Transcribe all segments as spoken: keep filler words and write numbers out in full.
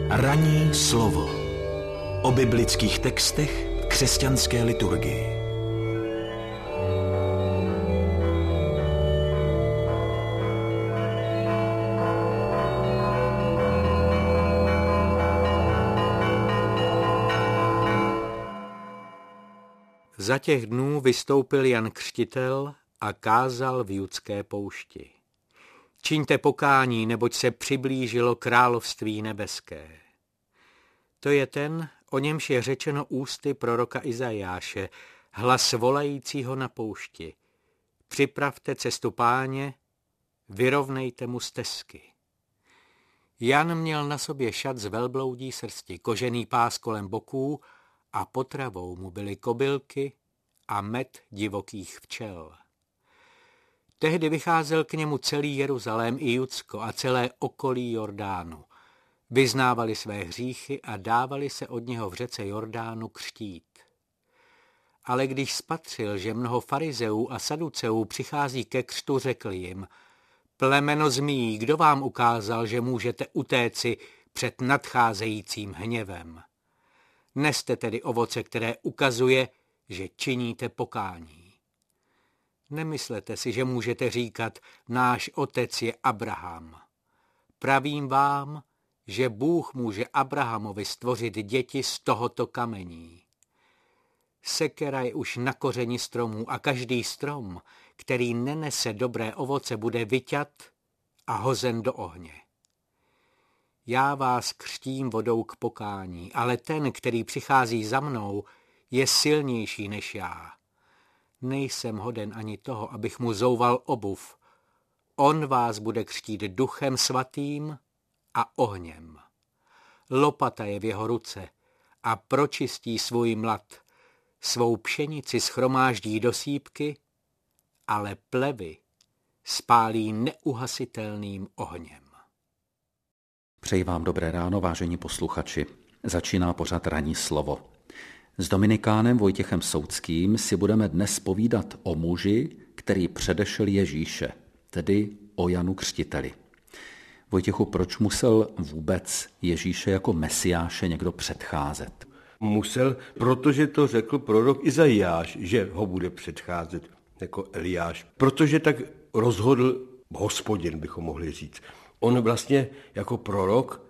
Ranní slovo o biblických textech v křesťanské liturgii. Za těch dnů vystoupil Jan Křtitel a kázal v Judské poušti. Čiňte pokání, neboť se přiblížilo království nebeské. To je ten, o němž je řečeno ústy proroka Izajáše, hlas volajícího na poušti. Připravte cestu Páně, vyrovnejte mu stezky. Jan měl na sobě šat z velbloudí srsti, kožený pás kolem boků a potravou mu byly kobylky a med divokých včel. Tehdy vycházel k němu celý Jeruzalém i Judsko a celé okolí Jordánu. Vyznávali své hříchy a dávali se od něho v řece Jordánu křtít. Ale když spatřil, že mnoho farizeů a saduceů přichází ke křtu, řekl jim: Plemeno zmí, kdo vám ukázal, že můžete utéci před nadcházejícím hněvem? Neste tedy ovoce, které ukazuje, že činíte pokání. Nemyslete si, že můžete říkat, náš otec je Abraham. Pravím vám, že Bůh může Abrahamovi stvořit děti z tohoto kamení. Sekera je už na kořeni stromů a každý strom, který nenese dobré ovoce, bude vyťat a hozen do ohně. Já vás křtím vodou k pokání, ale ten, který přichází za mnou, je silnější než já. Nejsem hoden ani toho, abych mu zouval obuv. On vás bude křtít duchem svatým a ohněm. Lopata je v jeho ruce a pročistí svůj mlad. Svou pšenici shromáždí do sýpky, ale plevy spálí neuhasitelným ohněm. Přeji vám dobré ráno, vážení posluchači. Začíná pořad Ranní slovo. S dominikánem Vojtěchem Soudským si budeme dnes povídat o muži, který předešel Ježíše, tedy o Janu Křtiteli. Vojtěchu, proč musel vůbec Ježíše jako mesiáše někdo předcházet? Musel, protože to řekl prorok Izajáš, že ho bude předcházet jako Eliáš. Protože tak rozhodl Hospodin, bychom mohli říct. On vlastně jako prorok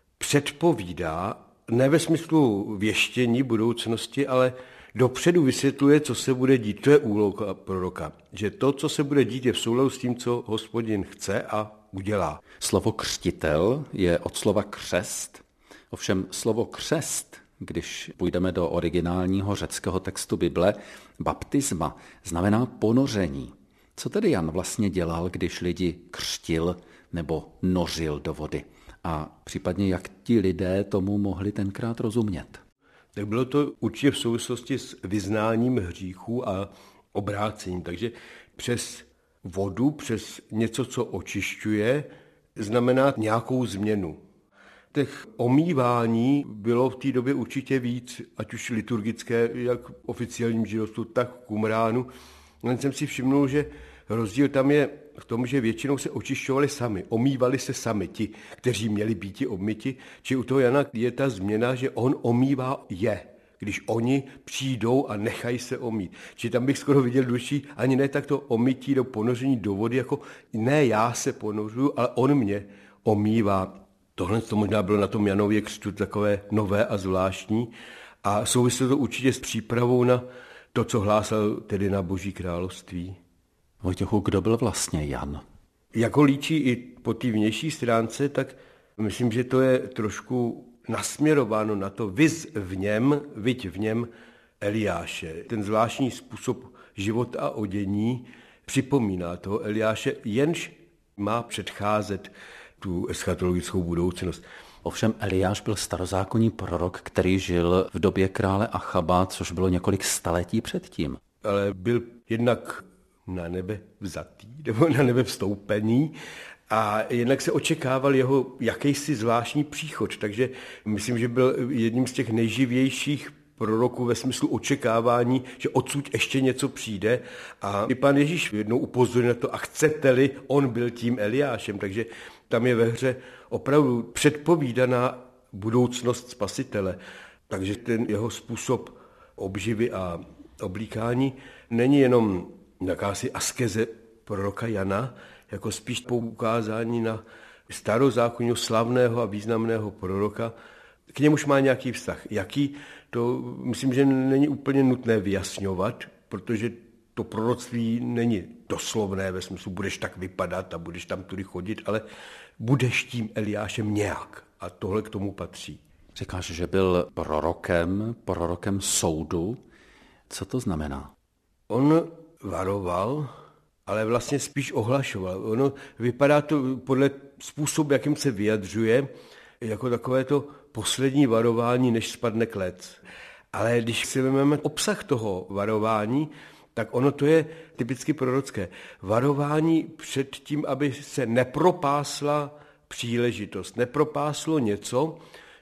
předpovídá, ne ve smyslu věštění budoucnosti, ale dopředu vysvětluje, co se bude dít. To je úloha proroka, že to, co se bude dít, je v souladu s tím, co Hospodin chce a udělá. Slovo křtitel je od slova křest. Ovšem slovo křest, když půjdeme do originálního řeckého textu Bible, baptisma, znamená ponoření. Co tedy Jan vlastně dělal, když lidi křtil nebo nořil do vody? A případně jak ti lidé tomu mohli tenkrát rozumět? Tak bylo to určitě v souvislosti s vyznáním hříchů a obrácením. Takže přes vodu, přes něco, co očišťuje, znamená nějakou změnu. Těch omývání bylo v té době určitě víc, ať už liturgické, jak v oficiálním židovstvu, tak v Qumránu. Jen jsem si všimnul, že rozdíl tam je v tom, že většinou se očišťovali sami, omývali se sami ti, kteří měli býti obmyti, či u toho Jana je ta změna, že on omývá je, když oni přijdou a nechají se omít. Či tam bych skoro viděl duší, ani ne tak to omytí do ponoření do vody, jako ne já se ponořuju, ale on mě omývá. Tohle to možná bylo na tom Janově křtu takové nové a zvláštní a souviselo to určitě s přípravou na to, co hlásal tedy na Boží království. Vojtěchu, kdo byl vlastně Jan? Jako líčí i po té vnější stránce, tak myslím, že to je trošku nasměrováno na to viz v něm, viď v něm Eliáše. Ten zvláštní způsob života a odění připomíná toho Eliáše, jenž má předcházet tu eschatologickou budoucnost. Ovšem Eliáš byl starozákonní prorok, který žil v době krále Achaba, což bylo několik staletí předtím. Ale byl jednak na nebe vzatý, nebo na nebe vstoupený a jednak se očekával jeho jakýsi zvláštní příchod, takže myslím, že byl jedním z těch nejživějších proroků ve smyslu očekávání, že odsud ještě něco přijde a i Pán Ježíš jednou upozornil na to a chcete-li, on byl tím Eliášem, takže tam je ve hře opravdu předpovídaná budoucnost Spasitele. Takže ten jeho způsob obživy a oblíkání není jenom jakási askeze proroka Jana, jako spíš poukázání na starozákonního slavného a významného proroka. K němuž má nějaký vztah. Jaký, to myslím, že není úplně nutné vyjasňovat, protože to proroctví není doslovné ve smyslu budeš tak vypadat a budeš tam tudy chodit, ale budeš tím Eliášem nějak. A tohle k tomu patří. Říkáš, že byl prorokem, prorokem soudu. Co to znamená? On varoval, ale vlastně spíš ohlašoval. Ono vypadá to podle způsobu, jakým se vyjadřuje, jako takové to poslední varování, než spadne klec. Ale když si vezmeme obsah toho varování, tak ono to je typicky prorocké. Varování před tím, aby se nepropásla příležitost, nepropáslo něco,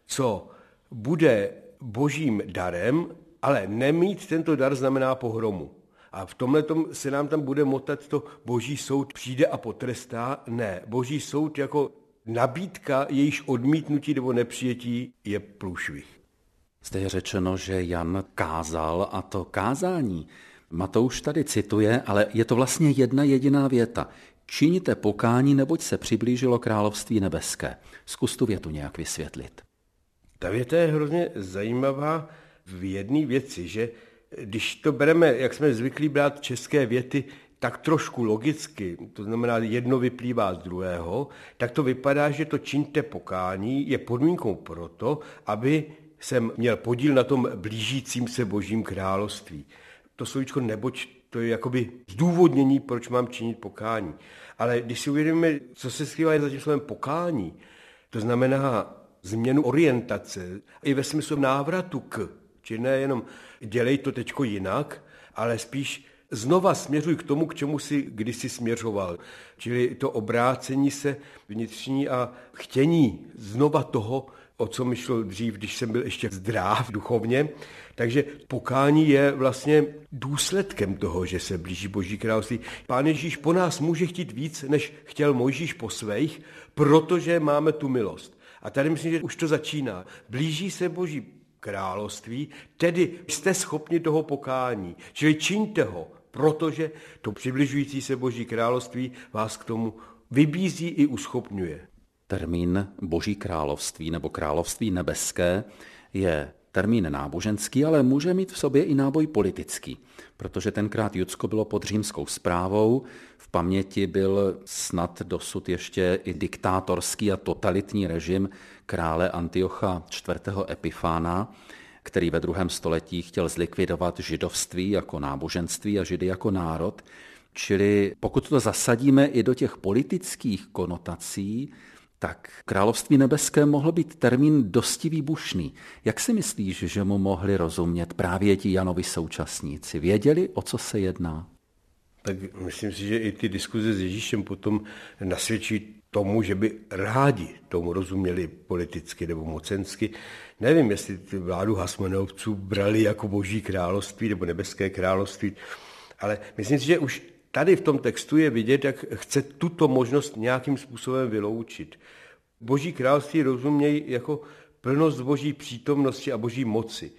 co bude božím darem, ale nemít tento dar znamená pohromu. A v tomhletom se nám tam bude motat to boží soud přijde a potrestá. Ne, boží soud jako nabídka, jejíž odmítnutí nebo nepřijetí je průšvih. Zde je řečeno, že Jan kázal a to kázání Matouš tady cituje, ale je to vlastně jedna jediná věta. Čiňte pokání, neboť se přiblížilo království nebeské. Zkus tu větu nějak vysvětlit. Ta věta je hrozně zajímavá v jedné věci, že když to bereme, jak jsme zvyklí brát české věty, tak trošku logicky, to znamená jedno vyplývá z druhého, tak to vypadá, že to čiňte pokání je podmínkou proto, aby jsem měl podíl na tom blížícím se božím království. To slovíčko neboť, to je jakoby zdůvodnění, proč mám činit pokání. Ale když si uvědomíme, co se skrývá za tím slovem pokání, to znamená změnu orientace i ve smyslu návratu k, či ne jenom dělej to teďko jinak, ale spíš znova směřuj k tomu, k čemu si kdysi směřoval. Čili to obrácení se vnitřní a chtění znova toho, o co mi šlo dřív, když jsem byl ještě zdrav duchovně. Takže pokání je vlastně důsledkem toho, že se blíží boží království. Pán Ježíš po nás může chtít víc, než chtěl Mojžíš po svých, protože máme tu milost. A tady myslím, že už to začíná. Blíží se boží království, tedy jste schopni toho pokání. Čili čiňte ho, protože to přibližující se boží království vás k tomu vybízí i uschopňuje. Termín boží království nebo království nebeské je termín náboženský, ale může mít v sobě i náboj politický, protože tenkrát Judsko bylo pod římskou správou, v paměti byl snad dosud ještě i diktátorský a totalitní režim krále Antiocha čtvrtého. Epifána, který ve druhém století chtěl zlikvidovat židovství jako náboženství a židy jako národ. Čili pokud to zasadíme i do těch politických konotací, tak království nebeské mohl být termín dosti výbušný. Jak si myslíš, že mu mohli rozumět právě ti Janovi současníci? Věděli, o co se jedná? Tak myslím si, že i ty diskuze s Ježíšem potom nasvědčí tomu, že by rádi tomu rozuměli politicky nebo mocensky. Nevím, jestli ty vládu Hasmoneovců brali jako boží království nebo nebeské království, ale myslím si, že už tady v tom textu je vidět, jak chce tuto možnost nějakým způsobem vyloučit. Boží království rozumějí jako plnost boží přítomnosti a boží moci.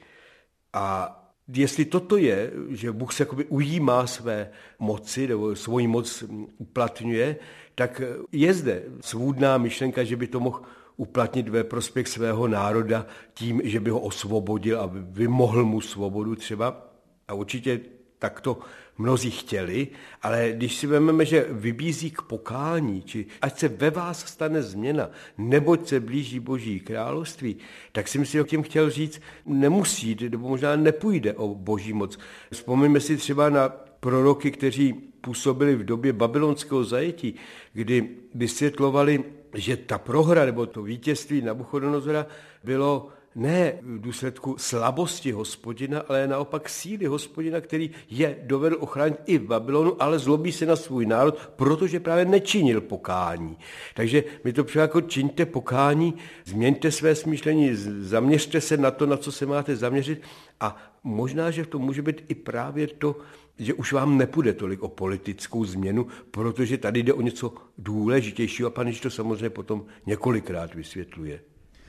A jestli toto je, že Bůh se jakoby ujímá své moci nebo svoji moc uplatňuje, tak je zde svůdná myšlenka, že by to mohl uplatnit ve prospěch svého národa tím, že by ho osvobodil a vymohl mu svobodu třeba. A určitě tak to mnozí chtěli, ale když si vezmeme, že vybízí k pokání, či ať se ve vás stane změna, neboť se blíží boží království, tak si myslím, že tím chtěl říct, nemusí, nebo možná nepůjde o boží moc. Vzpomeňme si třeba na proroky, kteří působili v době babylonského zajetí, kdy vysvětlovali, že ta prohra nebo to vítězství Nabuchodonozora bylo ne v důsledku slabosti Hospodina, ale naopak síly Hospodina, který je dovedl ochránit i v Babylonu, ale zlobí se na svůj národ, protože právě nečinil pokání. Takže mi to přijde jako čiňte pokání, změňte své smýšlení, zaměřte se na to, na co se máte zaměřit a možná, že v tom může být i právě to, že už vám nepůjde tolik o politickou změnu, protože tady jde o něco důležitějšího a pan Ježíš to samozřejmě potom několikrát vysvětluje.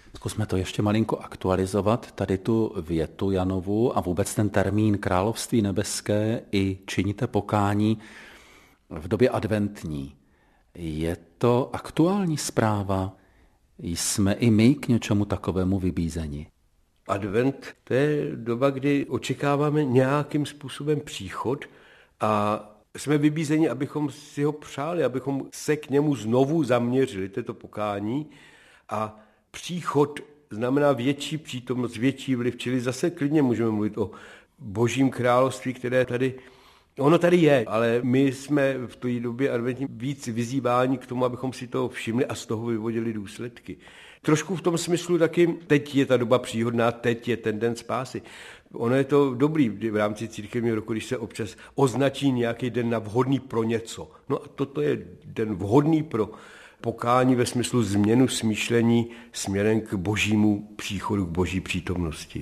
Zkusme to ještě malinko aktualizovat, tady tu větu Janovu a vůbec ten termín Království nebeské i činíte pokání v době adventní. Je to aktuální zpráva? Jsme i my k něčemu takovému vybízeni? Advent, to je doba, kdy očekáváme nějakým způsobem příchod a jsme vybízeni, abychom si ho přáli, abychom se k němu znovu zaměřili, to je to pokání. A příchod znamená větší přítomnost, větší vliv, čili zase klidně můžeme mluvit o Božím království, které tady, ono tady je, ale my jsme v té době adventní víc vyzýváni k tomu, abychom si to všimli a z toho vyvodili důsledky. Trošku v tom smyslu taky, teď je ta doba příhodná, teď je ten den spásy. Ono je to dobrý v rámci církevního roku, když se občas označí nějaký den na vhodný pro něco. No a toto je den vhodný pro pokání ve smyslu změnu smýšlení směrem k božímu příchodu, k boží přítomnosti.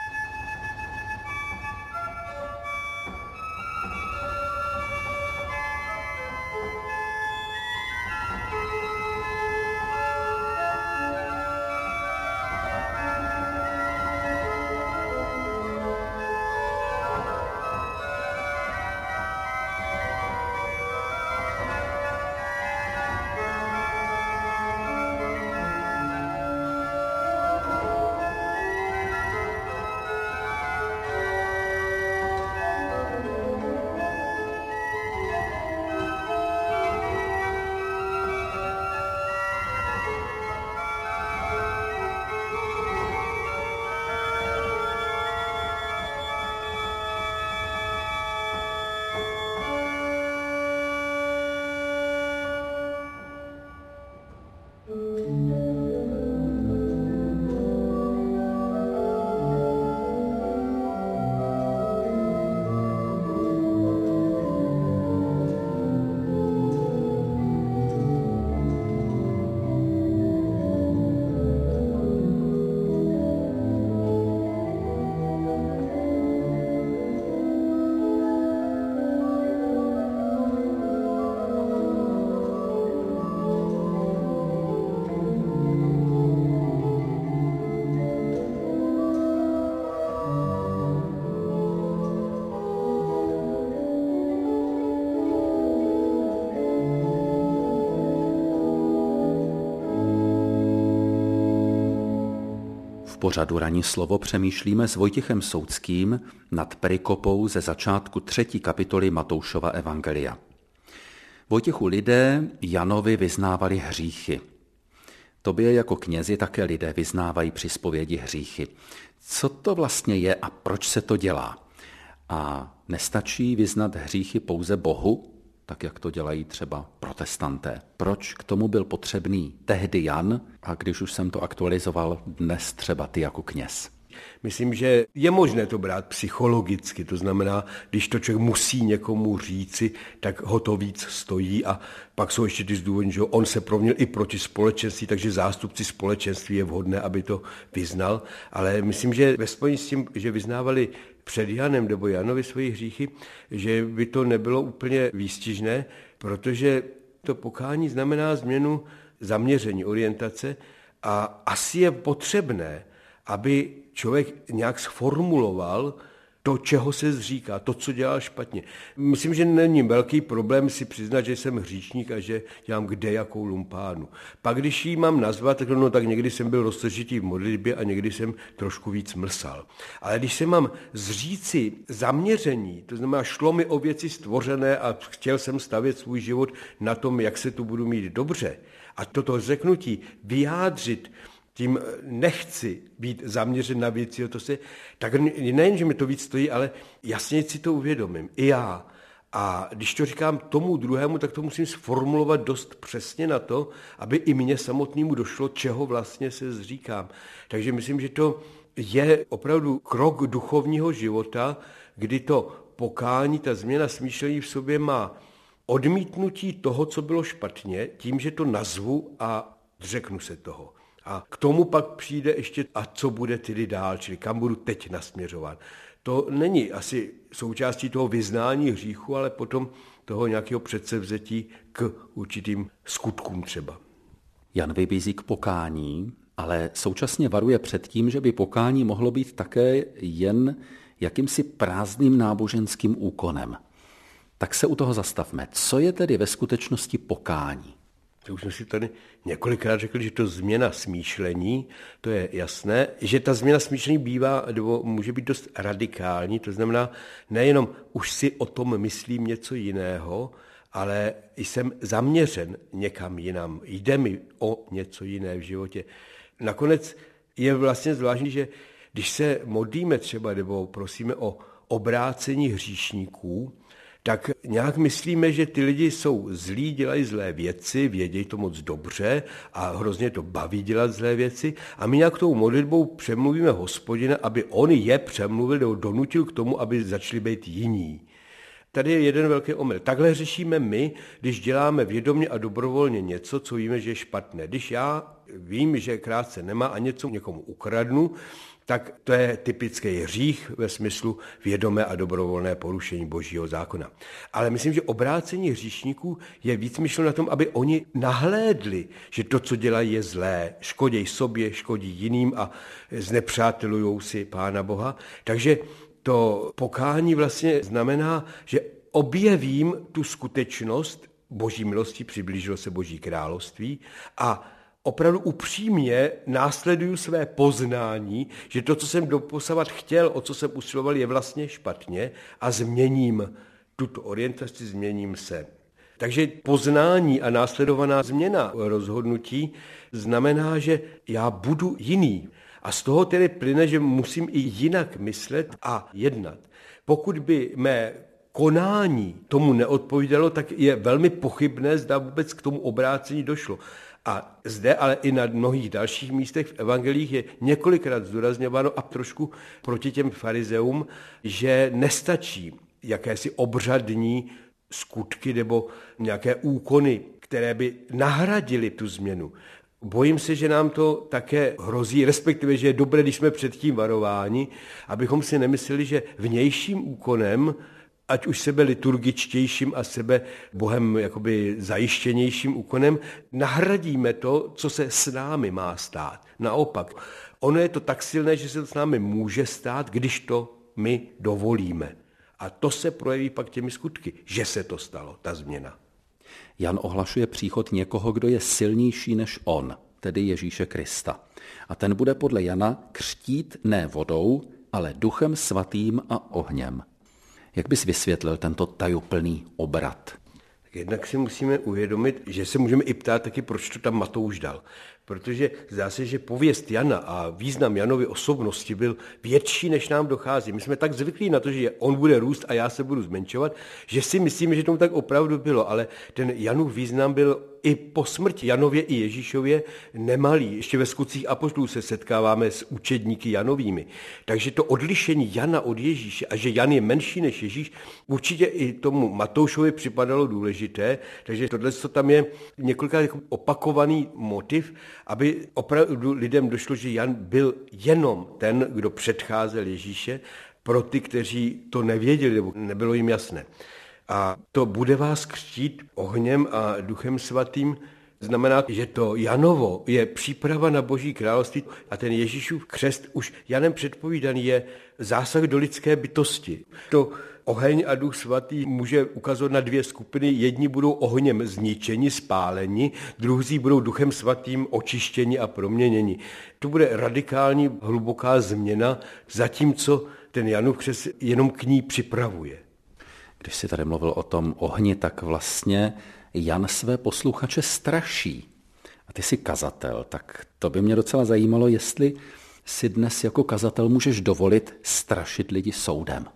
V pořadu Ranní slovo přemýšlíme s Vojtěchem Soudským nad perikopou ze začátku třetí kapitoly Matoušova evangelia. Vojtěchu, lidé Janovi vyznávali hříchy. Tobě jako knězi také lidé vyznávají při zpovědi hříchy. Co to vlastně je a proč se to dělá? A nestačí vyznat hříchy pouze Bohu, tak jak to dělají třeba protestanté. Proč k tomu byl potřebný tehdy Jan a když už jsem to aktualizoval, dnes třeba ty jako kněz? Myslím, že je možné to brát psychologicky, to znamená, když to člověk musí někomu říci, tak ho to víc stojí a pak jsou ještě ty zdůvodnění, že on se provinil i proti společenství, takže zástupci společenství je vhodné, aby to vyznal, ale myslím, že ve spojení s tím, že vyznávali před Janem nebo Janovi svoji hříchy, že by to nebylo úplně výstižné, protože to pokání znamená změnu zaměření, orientace a asi je potřebné, aby člověk nějak sformuloval to, čeho se zříká, to, co dělal špatně. Myslím, že není velký problém si přiznat, že jsem hříšník a že dělám kde jakou lumpánu. Pak, když ji mám nazvat, tak, no, tak někdy jsem byl roztržitý v modlitbě a někdy jsem trošku víc mlsal. Ale když se mám zříci zaměření, to znamená, šlo mi o věci stvořené a chtěl jsem stavět svůj život na tom, jak se tu budu mít dobře, a toto řeknutí vyjádřit tím nechci být zaměřen na věci, to se, tak nejen, že mi to víc stojí, ale jasně si to uvědomím, i já. A když to říkám tomu druhému, tak to musím sformulovat dost přesně na to, aby i mně samotnému došlo, čeho vlastně se zříkám. Takže myslím, že to je opravdu krok duchovního života, kdy to pokání, ta změna smýšlení v sobě má odmítnutí toho, co bylo špatně, tím, že to nazvu a řeknu se toho. A k tomu pak přijde ještě, a co bude tedy dál, čili kam budu teď nasměřovat. To není asi součástí toho vyznání hříchu, ale potom toho nějakého předsevzetí k určitým skutkům třeba. Jan vybízí k pokání ale současně varuje před tím, že by pokání mohlo být také jen jakýmsi prázdným náboženským úkonem. Tak se u toho zastavme. Co je tedy ve skutečnosti pokání? Už jsme si tady několikrát řekli, že to změna smýšlení, to je jasné, že ta změna smýšlení bývá, nebo může být dost radikální, to znamená nejenom už si o tom myslím něco jiného, ale jsem zaměřen někam jinam, jde mi o něco jiné v životě. Nakonec je vlastně zvláštní, že když se modlíme třeba nebo prosíme o obrácení hříšníků, tak nějak myslíme, že ty lidi jsou zlí, dělají zlé věci, vědějí to moc dobře a hrozně to baví dělat zlé věci a my nějak tou modlitbou přemluvíme Hospodina, aby on je přemluvil nebo donutil k tomu, aby začali být jiní. Tady je jeden velký omyl. Takhle řešíme my, když děláme vědomě a dobrovolně něco, co víme, že je špatné. Když já vím, že krátce nemá a něco někomu ukradnu, tak to je typický hřích ve smyslu vědomé a dobrovolné porušení Božího zákona. Ale myslím, že obrácení hříšníků je víc myšleno na tom, aby oni nahlédli, že to, co dělají, je zlé. Škodí sobě, škodí jiným a znepřátelujou si Pána Boha. Takže to pokání vlastně znamená, že objevím tu skutečnost Boží milosti, přiblížilo se Boží království a opravdu upřímně následuju své poznání, že to, co jsem doposavat chtěl, o co jsem usiloval, je vlastně špatně a změním tuto orientaci, změním se. Takže poznání a následovaná změna rozhodnutí znamená, že já budu jiný. A z toho tedy plyne, že musím i jinak myslet a jednat. Pokud by mé konání tomu neodpovídalo, tak je velmi pochybné, zda vůbec k tomu obrácení došlo. A zde, ale i na mnohých dalších místech v evangelích je několikrát zdůrazňováno a trošku proti těm farizeům, že nestačí jakési obřadní skutky nebo nějaké úkony, které by nahradily tu změnu. Bojím se, že nám to také hrozí, respektive, že je dobré, když jsme předtím varováni, abychom si nemysleli, že vnějším úkonem, ať už sebe liturgičtějším a sebe Bohem jakoby zajištěnějším úkonem, nahradíme to, co se s námi má stát. Naopak, ono je to tak silné, že se to s námi může stát, když to my dovolíme. A to se projeví pak těmi skutky, že se to stalo, ta změna. Jan ohlašuje příchod někoho, kdo je silnější než on, tedy Ježíše Krista. A ten bude podle Jana křtít ne vodou, ale duchem svatým a ohněm. Jak bys vysvětlil tento tajuplný obrat? Jednak si musíme uvědomit, že se můžeme i ptát taky, proč to tam Matouš dal. Protože zdá se, že pověst Jana a význam Janovy osobnosti byl větší, než nám dochází. My jsme tak zvyklí na to, že on bude růst a já se budu zmenšovat, že si myslíme, že tomu tak opravdu bylo, ale ten Janův význam byl i po smrti Janově i Ježíšově nemalý. Ještě ve Skutcích apoštolů se setkáváme s učedníky Janovými. Takže to odlišení Jana od Ježíše a že Jan je menší než Ježíš, určitě i tomu Matoušovi připadalo důležité. Takže tohle, co tam je několikrát opakovaný motiv, aby opravdu lidem došlo, že Jan byl jenom ten, kdo předcházel Ježíše, pro ty, kteří to nevěděli, nebo nebylo jim jasné. A to bude vás křtít ohněm a duchem svatým, znamená, že to Janovo je příprava na Boží království a ten Ježíšův křest už Janem předpovídaný je zásah do lidské bytosti. To oheň a duch svatý může ukazovat na dvě skupiny. Jedni budou ohněm zničeni, spáleni, druzí budou duchem svatým očištěni a proměněni. To bude radikální, hluboká změna, zatímco ten Janův křest jenom k ní připravuje. Když jsi tady mluvil o tom ohni, tak vlastně Jan své posluchače straší. A ty jsi kazatel, tak to by mě docela zajímalo, jestli si dnes jako kazatel můžeš dovolit strašit lidi soudem.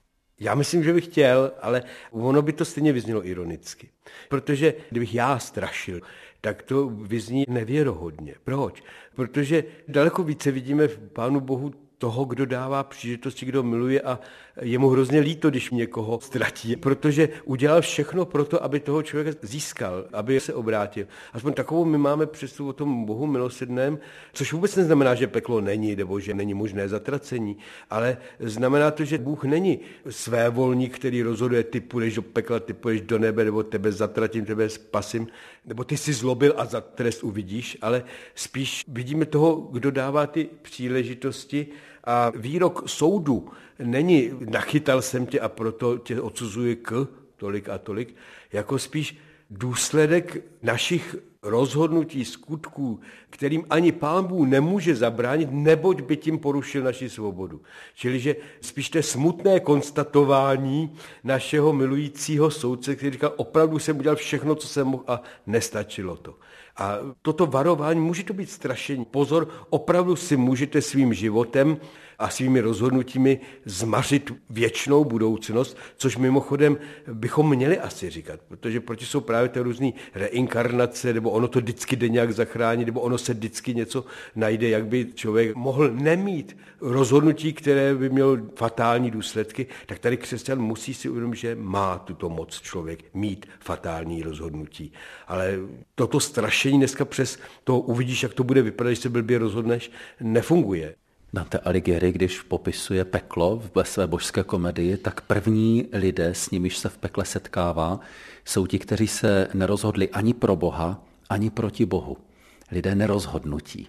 Já myslím, že bych chtěl, ale ono by to stejně vyznělo ironicky. Protože kdybych já strašil, tak to vyzní nevěrohodně. Proč? Protože daleko více vidíme v Pánu Bohu toho, kdo dává příležitosti, kdo miluje a je mu hrozně líto, když někoho ztratí, protože udělal všechno pro to, aby toho člověka získal, aby se obrátil. Aspoň takovou my máme představu o tom Bohu milosrdném, což vůbec neznamená, že peklo není, nebo že není možné zatracení, ale znamená to, že Bůh není svévolník, který rozhoduje, ty půjdeš do pekla, ty půjdeš do nebe, nebo tebe zatratím, tebe spasím, nebo ty jsi zlobil a za trest uvidíš, ale spíš vidíme toho, kdo dává ty příležitosti a výrok soudu není nachytal jsem tě a proto tě odsuzuji k tolik a tolik, jako spíš důsledek našich rozhodnutí, skutků, kterým ani Pán Bůh nemůže zabránit, neboť by tím porušil naši svobodu. Čili, že spíš to je smutné konstatování našeho milujícího soudce, který říkal, opravdu jsem udělal všechno, co jsem mohl a nestačilo to. A toto varování může to být strašení. Pozor, opravdu si můžete svým životem a svými rozhodnutími zmařit věčnou budoucnost, což mimochodem bychom měli asi říkat, protože proti jsou právě ty různé reinkarnace, nebo ono to vždycky jde nějak zachránit, nebo ono se vždycky něco najde, jak by člověk mohl nemít rozhodnutí, které by mělo fatální důsledky, tak tady křesťan musí si uvědomit, že má tuto moc člověk mít fatální rozhodnutí. Ale toto strašení dneska přes to uvidíš, jak to bude vypadat, když se blbě rozhodneš, nefunguje. Dante Alighieri, když popisuje peklo ve své božské komedii, tak první lidé, s nimiž se v pekle setkává, jsou ti, kteří se nerozhodli ani pro Boha, ani proti Bohu. Lidé nerozhodnutí.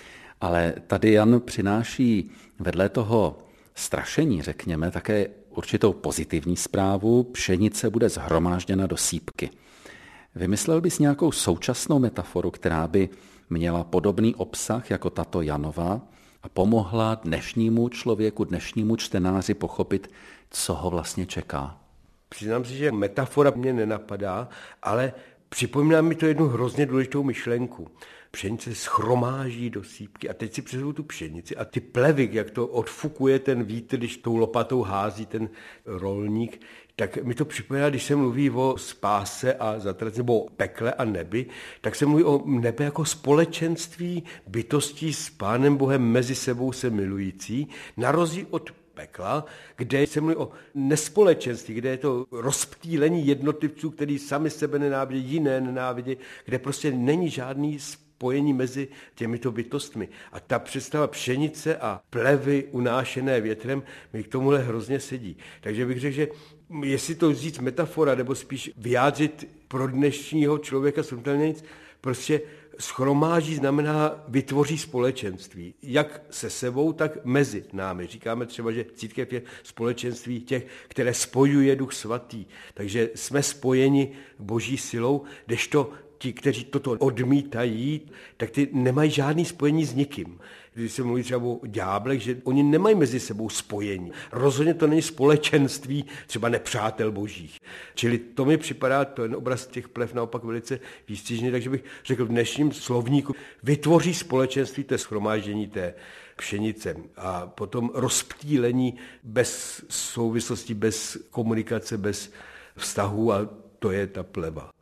Ale tady Jan přináší vedle toho strašení, řekněme, také určitou pozitivní zprávu. Pšenice bude shromážděna do sýpky. Vymyslel bys nějakou současnou metaforu, která by měla podobný obsah jako tato Janova, a pomohla dnešnímu člověku, dnešnímu čtenáři pochopit, co ho vlastně čeká? Přiznám si, že metafora mě nenapadá, ale připomíná mi to jednu hrozně důležitou myšlenku. Pšenice schromáží do sýpky a teď si představuji tu pšenici a ty plevy, jak to odfukuje ten vítr, když tou lopatou hází ten rolník, tak mi to připomíná, když se mluví o spáse a zatracení, nebo o pekle a nebi, tak se mluví o nebe jako společenství bytostí s Pánem Bohem mezi sebou se milující, na rozdíl od pekla, kde se mluví o nespolečenství, kde je to rozptýlení jednotlivců, který sami sebe nenávidí, jiné nenávidí, kde prostě není žádný spojení mezi těmito bytostmi. A ta představa pšenice a plevy unášené větrem mi k tomuhle hrozně sedí. Takže bych řekl, že jestli to říct metafora, nebo spíš vyjádřit pro dnešního člověka srovnatelně nic, prostě schromáží znamená vytvoří společenství. Jak se sebou, tak mezi námi. Říkáme třeba, že církev je společenství těch, které spojuje Duch Svatý. Takže jsme spojeni Boží silou, kdežto ti, kteří toto odmítají, tak ty nemají žádný spojení s nikým. Když se mluví třeba o ďáblech, že oni nemají mezi sebou spojení. Rozhodně to není společenství třeba nepřátel božích. Čili to mi připadá, ten obraz těch plev naopak velice výstižný, takže bych řekl v dnešním slovníku, vytvoří společenství, to je shromáždění té pšenice a potom rozptýlení bez souvislosti, bez komunikace, bez vztahu a to je ta pleva.